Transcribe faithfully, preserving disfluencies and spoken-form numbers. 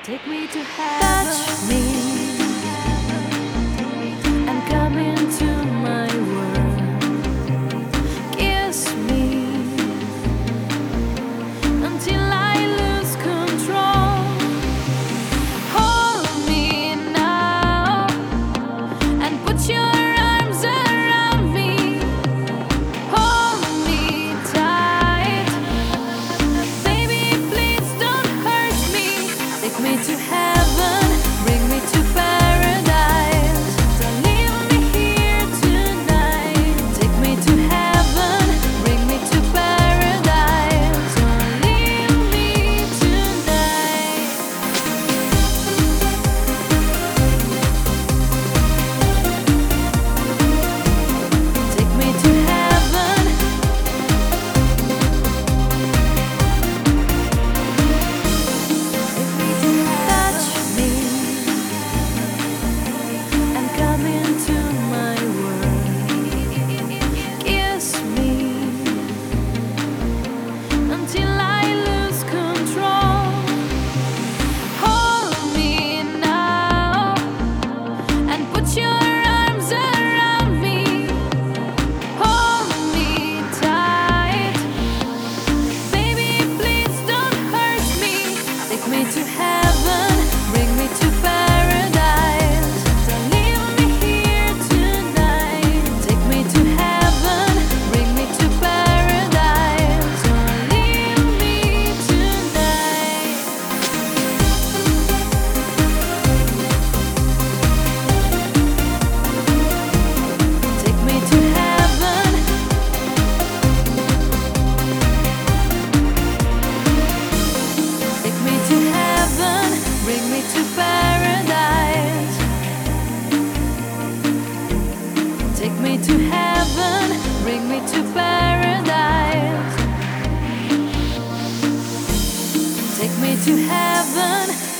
Take me to heaven. Touch me and come into my world. Kiss me until I lose control. Hold me now and put your arms around me. Hold me tight, baby, please don't hurt me. Take me to heaven, bring me to paradise. Don't leave me here tonight. Take me to heaven, bring me to paradise. Don't leave me tonight. Take me to heaven. Touch me and come into my world. Kiss me until I lose control. Hold me now and put your arms around me. Hold me tight, baby, please don't hurt me. Take me to heaven, bring me to paradise. Don't leave me here tonight. Take me to heaven, bring me to paradise. Don't leave me tonight. Take me to heaven. Take me to heaven, bring me to paradise. Take me to heaven, bring me to paradise. Take me to heaven.